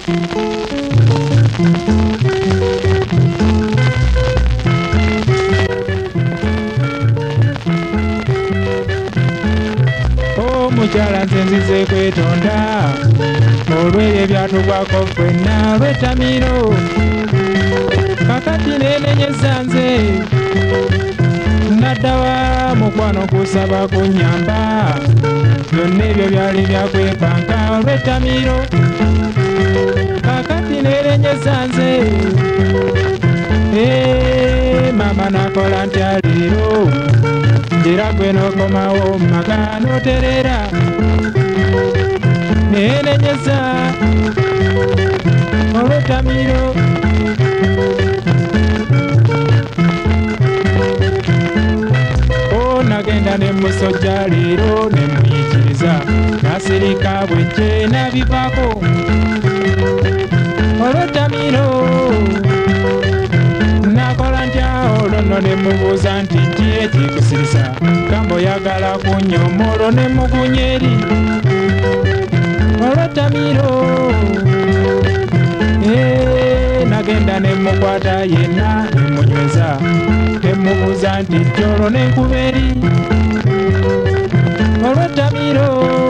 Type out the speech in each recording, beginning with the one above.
Mukyala nze nzize kwetonda olw'ebyo ebyatugwako ffenna lw'ettamiro kakati neenenyeza nze naddawa mukwano kusaba kunnyamba byonna ebyo byali byakwepanka olw'ettamiro kakati neenenyeza nze mama nakola ntya leero era gwe n'okomawo mu maka n'oterera neenenyeza olw'ettamiro nagenda ne musojja leero ne muyikiriza nasirika bwejje nabivaako olw'ettamiro nakola ntya olwo ne mubuuza nti ki ekikusirisa gambo oyagala kunnyomolo ne mugunya eri olw'ettamiro nagenda ne mukwata yenna ne munyweza temubuuza nti jjolo n'enkuba eri olw'ettamiro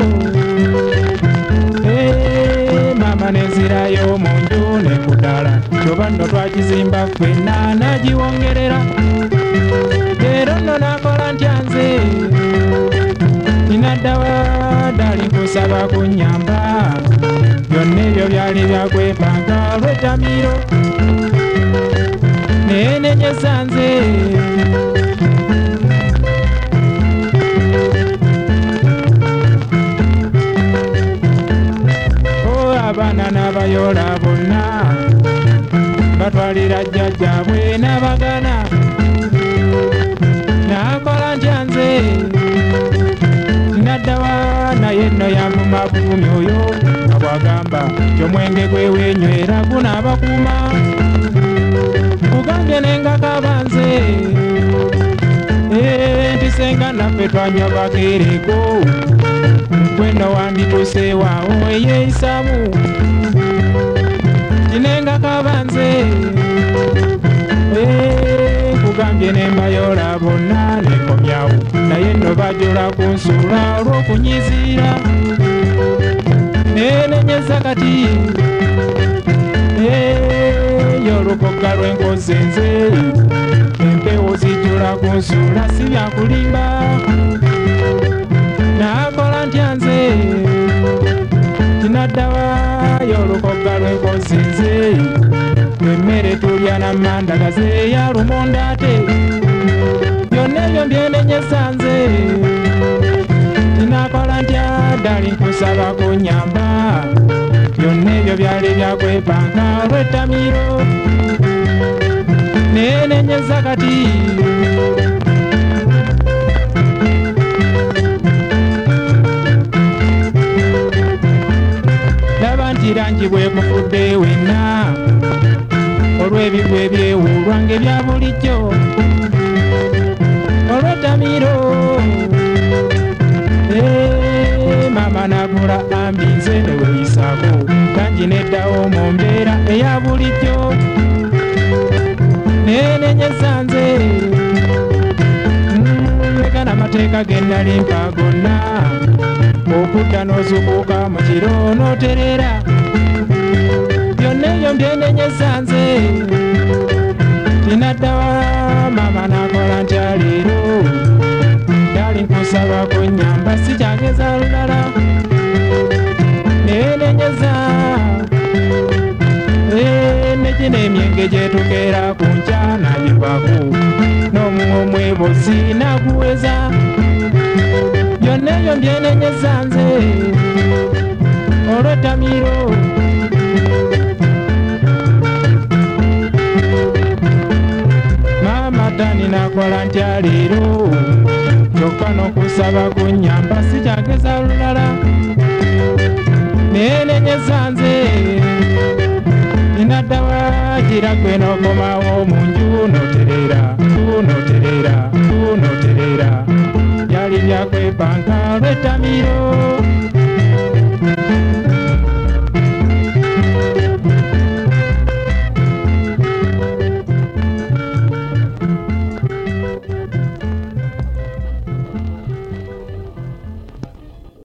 mama nenzirayo mu nju ne ku ddala kyoba nno twagizimba ffenna nagiwongerera leero nno nakola ntya nze ninaddawa ddali kusaba kunnyamba byonna ebyo byali byakwepanka olw'ettamiro neenenyeza nze abaana n'abayoola bonna batwalira jjajjaabwe n'abagana nakola ntya nze naddawa naye nno yamuma buvumi oyo nga bw'agamba gy'omwenge gwe weenywera gunaabakuuma kugambye nengakaba nze nti senga naffe twanywa bakeereko gwenno wandituusewaawo eyeeyisaamu tinengakaba nze kugambye nembayoola bonna nekomyawo naye nno bajula kunsuula olw'okunyiziira neenenyeza kati y'olukogga lw'enkoze nze empewo zijjula kunsuula si byakulimba nakola ntya nze tinaddawa y'olukogga lw'enkoze nze emmere tulya n'amandagaze ya lumonde ate byonna ebyo mbyenenyeza nze tinakola ntya ddali nkusaba kunnyamba byonna ebyo byali byakwepanka olw'ettamiro neenenyeza kati laba nti rangi bwekufudde wenna olw'ebigwa ebyewuulwa ng'ebya bulijjo olw'ettamiro mama nagula ambi nze ne weeyisaako kangi neddawo mu mbeera eya bulijjo neenenyeza nze megana amateeka ge nnali mpa gonna okudda n'ozukuuka mu kiro n'oterera byonna ebyo mbyenenyeza nze tinaddawa mama nakola ntya leero ddali nkusaba kunnyamba sikyageza lulala neenenyeza negino emyenge gyetukeera ku nkya nagivaako n'omuwa omwebozi naguweza byonna ebyo mbyenenyeza nze olw'ettamiro mama tani nakola ntya leero kyokka n'okusaba kunnyamba sikyageza lulala neenenyeza nze ninaddawa gira gwe n'okomawo mu nju n'oterera byali byakwepanka olw'ettamiro